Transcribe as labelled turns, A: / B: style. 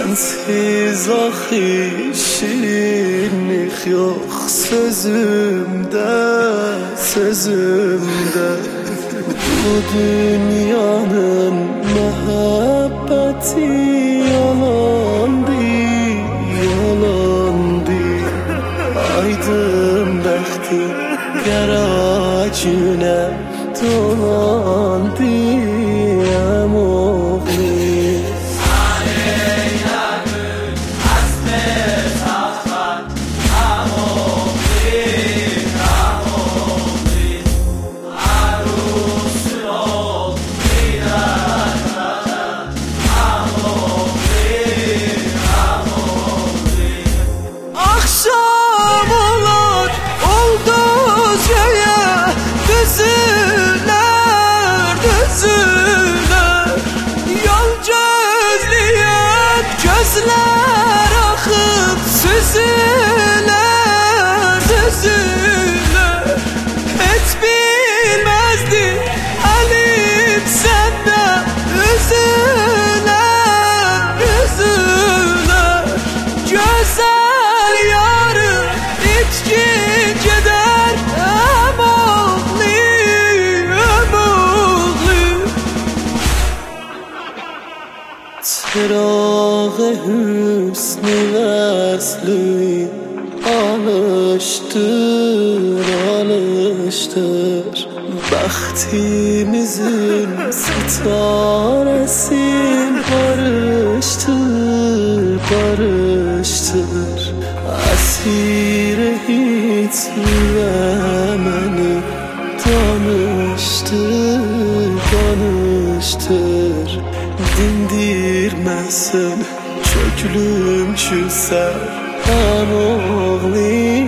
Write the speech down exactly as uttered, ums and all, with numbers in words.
A: Sensiz ahi şirinlik yok sözümde, sözümde. Bu dünyanın muhabbeti yalandı, yalandı. Aydın bəxti qəracünə dolandı əmoğlu. Akşam olur Ulduzca'ya düzüler, düzüler. Yol gözleyen gözler akıp süzüler, süzüler. Hiç bilmezdi Halim senden üzüler, üzüler. Güzel yarı içki gider emoğlu, emoğlu. Çırağı hüsnü vesli alıştır, alıştır. Bəxtimizin sitaresin barıştır, barıştır. Əsir hiçliyə məni danıştır, danıştır. Dindirməsən çökülüm küsər əmoğlu.